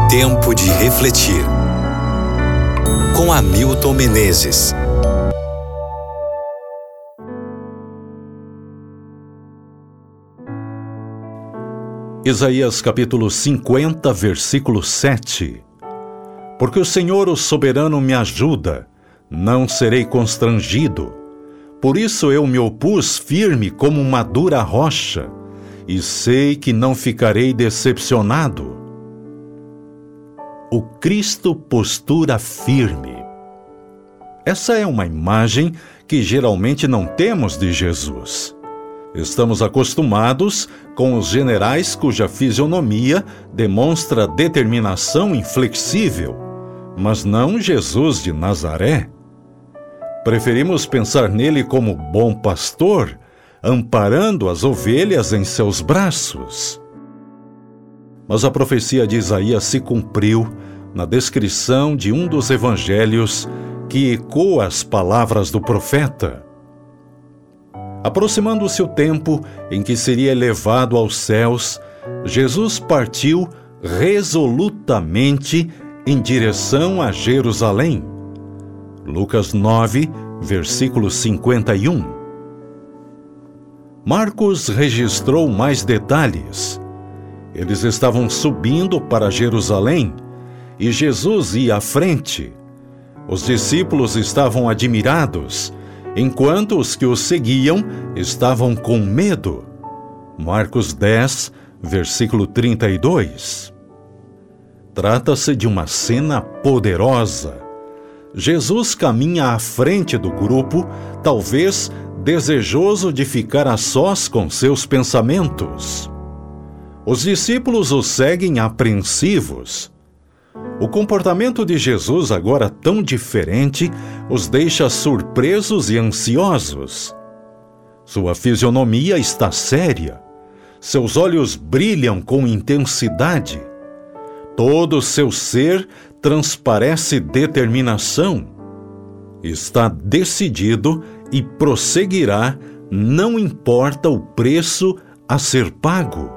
Tempo de refletir. Com Hamilton Menezes. Isaías capítulo 50, versículo 7. Porque o Senhor, o soberano, me ajuda, não serei constrangido. Por isso eu me opus firme como uma dura rocha, e sei que não ficarei decepcionado. O Cristo postura firme. Essa é uma imagem que geralmente não temos de Jesus. Estamos acostumados com os generais cuja fisionomia demonstra determinação inflexível, mas não Jesus de Nazaré. Preferimos pensar nele como bom pastor, amparando as ovelhas em seus braços. Mas a profecia de Isaías se cumpriu na descrição de um dos evangelhos que ecoa as palavras do profeta. Aproximando-se o tempo em que seria elevado aos céus, Jesus partiu resolutamente em direção a Jerusalém. Lucas 9, versículo 51. Marcos registrou mais detalhes. Eles estavam subindo para Jerusalém e Jesus ia à frente. Os discípulos estavam admirados, enquanto os que o seguiam estavam com medo. Marcos 10, versículo 32. Trata-se de uma cena poderosa. Jesus caminha à frente do grupo, talvez desejoso de ficar a sós com seus pensamentos. Os discípulos o seguem apreensivos. O comportamento de Jesus, agora tão diferente, os deixa surpresos e ansiosos. Sua fisionomia está séria. Seus olhos brilham com intensidade. Todo seu ser transparece determinação. Está decidido e prosseguirá, não importa o preço a ser pago.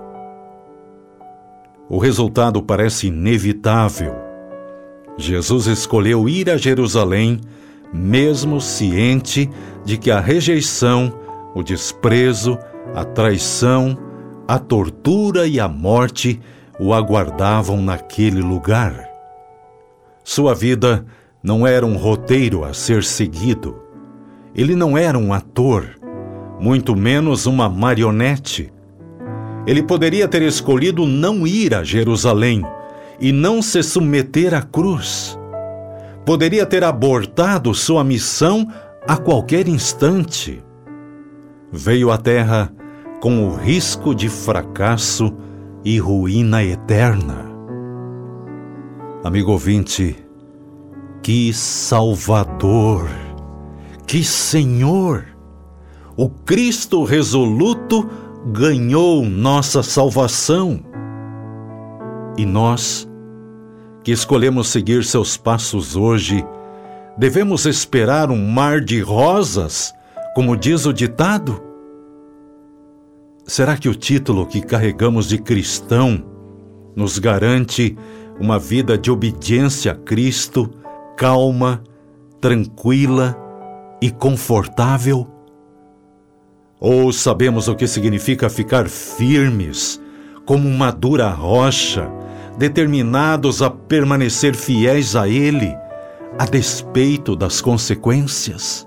O resultado parece inevitável. Jesus escolheu ir a Jerusalém, mesmo ciente de que a rejeição, o desprezo, a traição, a tortura e a morte o aguardavam naquele lugar. Sua vida não era um roteiro a ser seguido. Ele não era um ator, muito menos uma marionete. Ele poderia ter escolhido não ir a Jerusalém e não se submeter à cruz. Poderia ter abortado sua missão a qualquer instante. Veio à Terra com o risco de fracasso e ruína eterna. Amigo ouvinte, que Salvador, que Senhor! O Cristo resoluto ganhou nossa salvação. E nós, que escolhemos seguir seus passos hoje, devemos esperar um mar de rosas, como diz o ditado? Será que o título que carregamos de cristão nos garante uma vida de obediência a Cristo, calma, tranquila e confortável? Ou sabemos o que significa ficar firmes, como uma dura rocha, determinados a permanecer fiéis a Ele, a despeito das consequências?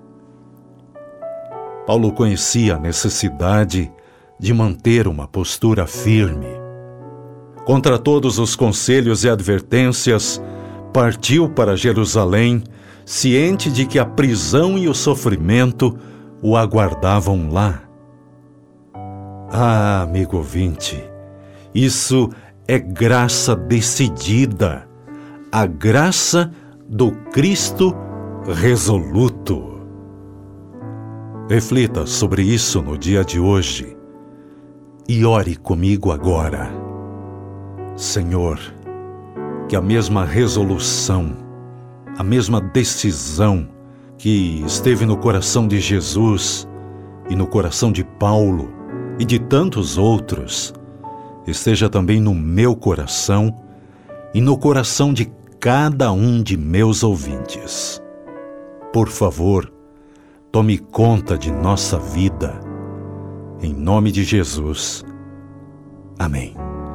Paulo conhecia a necessidade de manter uma postura firme. Contra todos os conselhos e advertências, partiu para Jerusalém, ciente de que a prisão e o sofrimento o aguardavam lá. Ah, amigo ouvinte, isso é graça decidida, a graça do Cristo resoluto. Reflita sobre isso no dia de hoje e ore comigo agora. Senhor, que a mesma resolução, a mesma decisão que esteve no coração de Jesus e no coração de Paulo e de tantos outros, esteja também no meu coração e no coração de cada um de meus ouvintes. Por favor, tome conta de nossa vida. Em nome de Jesus. Amém.